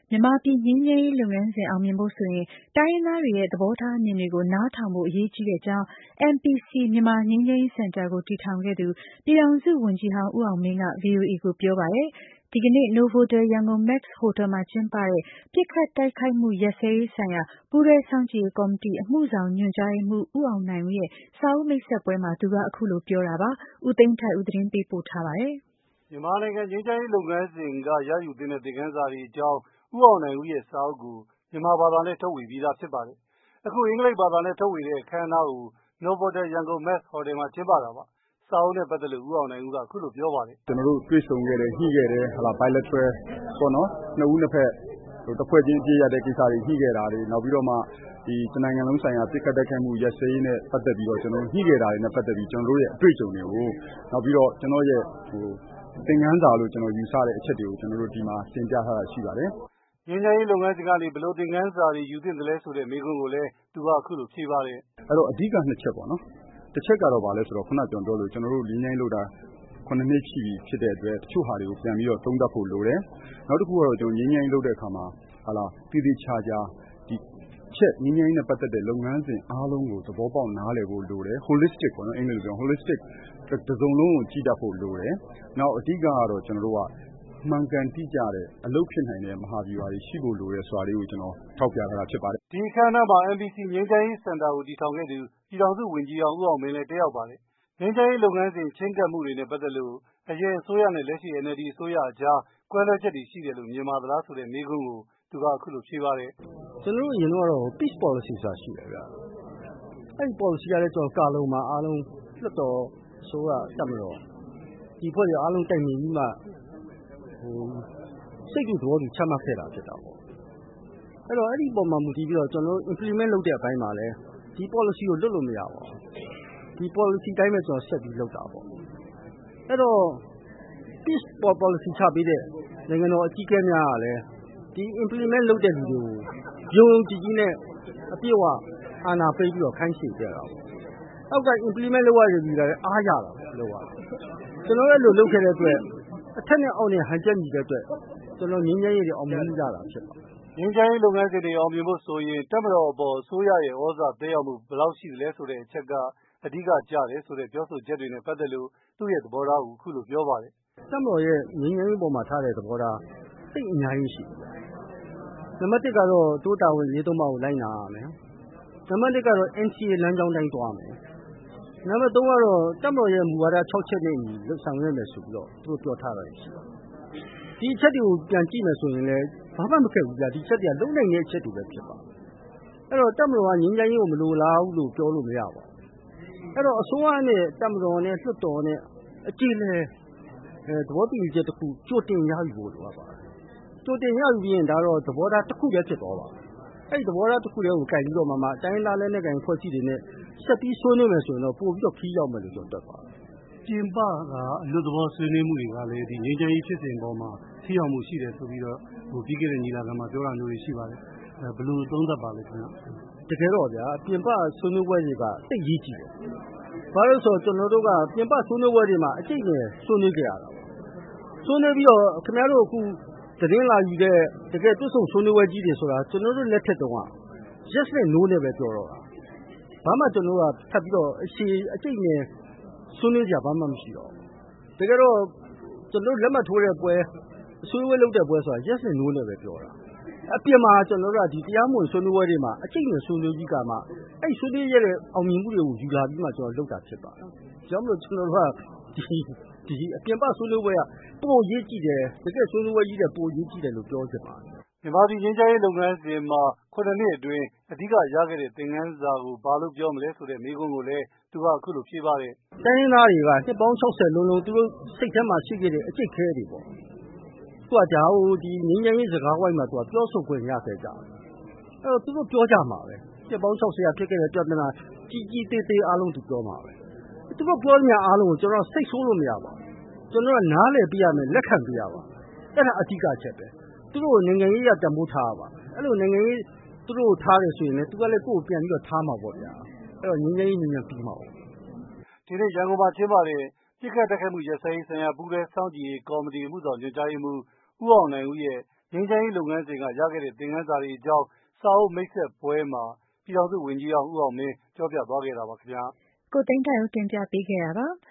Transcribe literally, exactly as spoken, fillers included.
မြန်မာပြည်ငြိမ်းချမ်းရေးလုပ်ငန်းစဉ်အောင်မြင်ဖို့ဆိုရင်တိုင်းရင်းသားတွေရဲ့သဘောထားအမြင်တွေကိုနားထောင်ဖို့အရေးကြီးတဲ့အကြောင်း M P C မြန်မာငြိမ်းချမ်းရေးစင်တာကိုတည်ထောင်ခဲ့သူပြည်ထောင်စုဝန်ကြီးဟောင်းဦးအောင်မင်းက ဗွီအိုအေကိုပြောပါတယ်။ ဒီကနေ့ Novotel ရန်ကုန် Max ဟိုတယ်မှာကျင်းပတဲ့ပစ်ခတ်တိုက်ခိုက်မှုရပ်စဲရေးဆိုင်ရာပူးတွဲစောင့်ကြည့်ရေးကော်မတီအမှုဆောင်ညွှန်ကြားရေးမှူးဦးအောင်နိုင်ဦးရဲ့စာအုပ်မိတ်ဆက်ပွဲမှာသူကအခုလိုပြောတာပါ။ ဦးသိန်းထိုက်ဦးသတင်းပေးပို့ထားပါတယ်။ မြန်မာနိုင်ငံငြိမ်းချမ်းရေးလုပ်ငန်းစဉ်ကရယူသင့်တဲ့သင်ခန်းစာတွေအကြောင်းဦးအောင်နိုင်ဦးရဲ့စာအုပ်ကိုမြန်မာဘာသာနဲ့ထုတ်ဝေပြီးသားဖြစ်ပါတယ်။အခုအင်္ဂလိပ်ဘာသာနဲ့ထုတ်ဝေတဲ့အခမ်းအနားကို Novotel ရန်ကုန် Max ဟိုတယ်မှာကျင်းပတာပါ။စာအုပ်နဲ့ပတ်သက်လို့ဦးအောင်နိုင်ဦးကအခုလိုပြောပါတယ်။ကျွန်တော်တို့တွေ့ဆုံခဲ့တယ်ညှိခဲ့တယ်ဟာလာ bilateral ပေါ့နော်နှစ်ဦးနှစ်ဖက်တစ်ဖွဲ့ချင်းအပြည့်ရတဲ့ကိစ္စတွေညှိခဲ့တာတွေနောက်ပြီးတော့မှဒီတနိုင်ငံလုံးဆိုင်ရာပြစ်ခတ်တိုက်ခိုက်မှုရပ်စဲရေးနဲ့ပတ်သက်ပြီးတော့ကျွန်တော်တို့ညှိခဲ့တာတွေနဲ့ပတ်သက်ပြီးကျွန်တော်တို့ရဲ့အတွေ့အကြုံတွေကိုနောက်ပြီးတော့ကျွန်တော်ရဲ့ဟိုသင်ခန်းစာလို့ကျွန်တော်ယူဆတဲ့အချက်တွေကိုကျွန်တော်တို့ဒီမှာသင်ပြထားတာရှိပါတယ်။ငြိမ်းချမ်းရေးလုပ်ငန်းစဉ်ကနေဘယ်လိုသင်ခန်းစာတွေယူသင့်တယ်လဲဆိုတဲ့မေးခွန်းကိုလည်းသူကအခုလိုဖြေပါတယ်။အဲ့တော့အဓိကနှစ်ချက်ပေါ့နော်။တစ်ချက်ကတော့ဗာလဲဆိုတော့ခုနကျွန်တော်ပြောလို့ကျွန်တော်တို့ငြိမ်းချမ်းရေးလုပ်တာခုနှစ်နှစ်ရှိပြီဖြစ်တဲ့အတွက်တချို့ဟာတွေကိုပြန်ပြီးတော့သုံးသပ်ဖို့လိုတယ်။နောက်တစ်ခုကတော့ကျွန်တော်ငြိမ်းချမ်းရေးလုပ်တဲ့အခါမှာဟာလာတည်တည်ချာချာဒီချက်ငြိမ်းချမ်းရေးနဲ့ပတ်သက်တဲ့လုပ်ငန်းစဉ်အားလုံးကိုသဘောပေါက်နားလည်ဖို့လိုတယ် holistic ပေါ့နော်အင်္ဂလိပ်လိုပြော holistic တစ်စုံလုံးကိုကြည့်တတ်ဖို့လိုတယ်။နောက်အဓိကကတော့ကျွန်တော်တို့ကမှန်ကန်တိကျတဲ့အလုပ်ဖြစ်နိုင်တဲ့မဟာဗျူဟာတွေရှိဖို့လိုတယ်ဆိုတာလေးကိုကျွန်တော်ထောက်ပြထားတာဖြစ်ပါတယ်။ဒီအခမ်းအနားမှာ M P C ငြိမ်းချမ်းရေးစင်တာကိုတည်ထောင်ခဲ့သူပြည်ထောင်စုဝန်ကြီးဟောင်းဦးအောင်မင်းလည်းတက်ရောက်ပါတယ်။ငြိမ်းချမ်းရေးလုပ်ငန်းစဉ်ချဉ်းကပ်မှုတွေနဲ့ပတ်သက်လို့အရင်အစိုးရနဲ့လက်ရှိ N L D အစိုးရအကြားကွဲလွဲချက်တွေရှိတယ်လို့မြင်ပါသလားဆိုတဲ့မေးခွန်းကိုသူကအခုလိုဖြေပါတယ်။ကျွန်တော်တို့အရင်ကတော့ peace policy ဆိုတာရှိတယ်ဗျာ။အဲ့ဒီ policy ကလည်းကျွန်တော်ကာလုံမှာအားလုံးလွှတ်တော်ဆိုရတတ်မလို့ဒီဖွဲ့တွေအားလုံးတိုင်ပင်ပြီးမှဟိုစိတ်တူသဘောတူချမှတ်ခဲ့တာဖြစ်တာပေါ့။အဲ့တော့အဲ့ဒီပုံမှာမူတည်ပြီးတော့ကျွန်တော်တို့ implement လုပ်တဲ့အပိုင်းမှာလည်းဒီ policy ကိုလွတ်လို့မရပါဘူး။ဒီ policy တိုင်းပဲကျွန်တော်ဆက်ပြီးလုပ်တာပေါ့။အဲ့တော့ peace policy ချပေးတဲ့နိုင်ငံတော်အကြီးအကဲများကလည်းဒီ implement လုပ်တဲ့လူတွေကိုယုံယုံကြည်ကြည်နဲ့အပြည့်အဝအာဏာပေးပြီးတော့ခိုင်းစေကြတာပေါ့။အောက်က implement လုပ်ရတဲ့လူတွေကလည်းအားရတာလို့ပါ။ကျွန်တော်လည်းလို့လုပ်ခဲ့တဲ့အတွက်အထက်နဲ့အောက်နဲ့ဟန်ချက်ညီတဲ့အတွက်ကျွန်တော်ငြိမ်းချမ်းရေးတွေအောင်မြင်ကြတာဖြစ်ပါတယ်။ငြိမ်းချမ်းရေးလုပ်ငန်းစဉ်တွေအောင်မြင်ဖို့ဆိုရင်တပ်မတော်အပေါ်အစိုးရရဲ့ဩဇာသက်ရောက်မှုဘယ်လောက်ရှိသလဲဆိုတဲ့အချက်ကအဓိကကျတယ်ဆိုတဲ့ပြောဆိုချက်တွေနဲ့ပတ်သက်လို့သူ့ရဲ့သဘောထားကိုအခုလိုပြောပါတယ်။တပ်မတော်ရဲ့ငြိမ်းချမ်းရေးပေါ်မှာထားတဲ့သဘောထားသိအများကြီးရှိတယ်။နံပါတ်တစ်ကတော့တိုးတာဝန်လေးသုံးပါးကိုလိုက်နာရမယ်။နံပါတ်တစ်ကတော့ N C A လမ်းကြောင်းတိုင်းသွားမယ်။နံပါတ်သုံးကတော့တပ်မတော်ရဲ့မူဝါဒခြောက်ချက်နဲ့ညီလုပ်ဆောင်ရမယ်ဆိုပြီးတော့သူတို့ပြောထားတာရှိတယ်။ဒီအချက်တွေကိုပြန်ကြည့်မယ်ဆိုရင်လည်းဘာမှမခက်ဘူးကြာဒီချက်တွေကလုံးနိုင်တဲ့အချက်တွေပဲဖြစ်ပါ။အဲ့တော့တပ်မတော်ကငြိမ်းချမ်းရေးကိုမလိုလားဘူးလို့ပြောလို့မရပါဘူး။အဲ့တော့အစိုးရနဲ့တပ်မတော်နဲ့လွှတ်တော်နဲ့အကြည်နဲ့အဲသဘောတူညီချက်တစ်ခုကြိုတင်ရယူဖို့လိုပါတယ်။ကြိုတင်ရယူပြီးရင်ဒါတော့သဘောထားတစ်ခုပဲဖြစ်သွားပါ။အဲ့ဒီသဘောထားတစ်ခုတည်းကိုကင်ပြီးတော့မှမှတိုင်းသားလက်နက်ကိုင်ဖွဲ့စည်းတွေနဲ့ဆက်ပြီးဆွေးနွေးမယ်ဆိုရင်တော့ပို့ပြီးတော့ခီးရောက်မယ်လို့ကျွန်တော်တွက်ပါတယ်။ပြင်ပကအလွတ်သဘောဆွေးနွေးမှုတွေကလည်းဒီငြိမ်းချမ်းရေးဖြစ်စဉ်ပေါ်မှာထိရောက်မှုရှိတယ်ဆိုပြီးတော့ဟိုပြီးခဲ့တဲ့ညီလာခံမှာပြောတာမျိုးတွေရှိပါတယ်။အဲဘယ်လိုသုံးသပ်ပါလဲခင်ဗျ။တကယ်တော့ဗျာပြင်ပဆွေးနွေးပွဲတွေကသိရေးကြည့်တယ်။ဘာလို့ဆိုတော့ကျွန်တော်တို့ကပြင်ပဆွေးနွေးပွဲတွေမှာအကျိတ်နဲ့ဆွေးနွေးကြရတာပေါ့။ဆွေးနွေးပြီးတော့ခင်ဗျားတို့အခုသတင်းလာယူတဲ့တကယ်တွတ်ဆုံဆွေးနွေးပွဲကြီးတွေဆိုတာကျွန်တော်တို့လက်ထက်တုန်းက yes နဲ့ no နဲ့ပဲပြောတော့တာ။ဘာမှကျွန်တော်တို့ကထပ်ပြီးတော့အရှိအကျိတ်နဲ့ဆွေးနွေးကြဘာမှမရှိတော့ဘူး။တကယ်တော့ကျွန်တော်တို့လက်မှတ်ထိုးတဲ့ပွဲအဆွေးနွေးလုပ်တဲ့ပွဲဆိုတာ yes နဲ့ no နဲ့ပဲပြောတာ။အပြင်မှာကျွန်တော်တို့ကဒီတရားမဝင်ဆွေးနွေးပွဲတွေမှာအကျိတ်နဲ့ဆွေးနွေးပြီးကမှအဲ့ဆွေးနွေးရတဲ့အောင်မြင်မှုတွေကိုယူလာပြီးမှကျွန်တော်လုပ်တာဖြစ်ပါတယ်။ကြောင့်မလို့ကျွန်တော်တို့ကဒီဒီအပြင်ပဆွေးနွေးပွဲကပိုရေးကြည့်တယ်တကယ်ဆွေးနွေးပွဲကြီးတဲ့ပိုရေးကြည့်တယ်လို့ပြောချင်ပါတယ်။မြန်မာပြည်ငြိမ်းချမ်းရေးလုပ်ငန်းစဉ်မှာခုနှစ်နှစ်အတွင်းအဓိကရခဲ့တဲ့သင်ခန်းစာကိုဘာလို့ပြောမလဲဆိုတဲ့မေးခွန်းကိုလည်းသူကအခုလိုဖြေပါတယ်။တိုင်းရင်းသားတွေကနှစ်ပေါင်း၆၀လုံးလုံးသူတို့စိတ်ထဲမှာရှိခဲ့တဲ့အကျိတ်ခဲတွေပေါ့။သူကဒါဟိုဒီငြိမ်းချမ်းရေးစကားဝိုင်းမှာသူကပြောဆိုခွင့်ရခဲ့ကြတယ်။အဲ့တော့သူတို့ပြောကြမှာပဲ။နှစ်ပေါင်း၆၀ရာဖြစ်ခဲ့တဲ့ပြဿနာကြီးကြီးသေးသေးအားလုံးသူပြောမှာပဲ။သူတို့ပြောနေအားလုံးကိုကျွန်တော်စိတ်ဆိုးလို့မရပါဘူး။ကျွန်တော်ကနားလည်ပြရမယ်လက်ခံပြရပါ။အဲ့ဒါအဓိကချက်ပဲ။သူတို့နိုင်ငံရေးရတံမိုးထားပါ။အဲ့လိုနိုင်ငံရေးသူတို့ထားတယ်ဆိုရင်လည်းသူကလည်းကိုယ်ပြန်ပြီးတော့ထားမှာပေါ့ဗျာ။အဲ့တော့ငြိမ်းချမ်းရေးမြန်မြန်ပြီးမှာပေါ့။ဒီနေ့ရန်ကုန်မှာကျင်းပတဲ့ပြစ်ခတ်တိုက်ခိုက်မှုရပ်စဲရေးဆိုင်ရာပူးတွဲစောင့်ကြည့်ရေးကော်မတီအမှုဆောင်ညွှန်ကြားရေးမှူးဦးအောင်နိုင်ဦးရဲ့ငြိမ်းချမ်းရေးလုပ်ငန်းစဉ်ကရခဲ့တဲ့သင်ခန်းစာတွေအကြောင်းစာအုပ်မိတ်ဆက်ပွဲမှာပြည်ထောင်စုဝန်ကြီးဟောင်းဦးအောင်မင်းပြောပြသွားခဲ့တာပါခင်ဗျာကိုသိန်းထိုက်ဦးတင်ပြပေးခဲ့တာပါ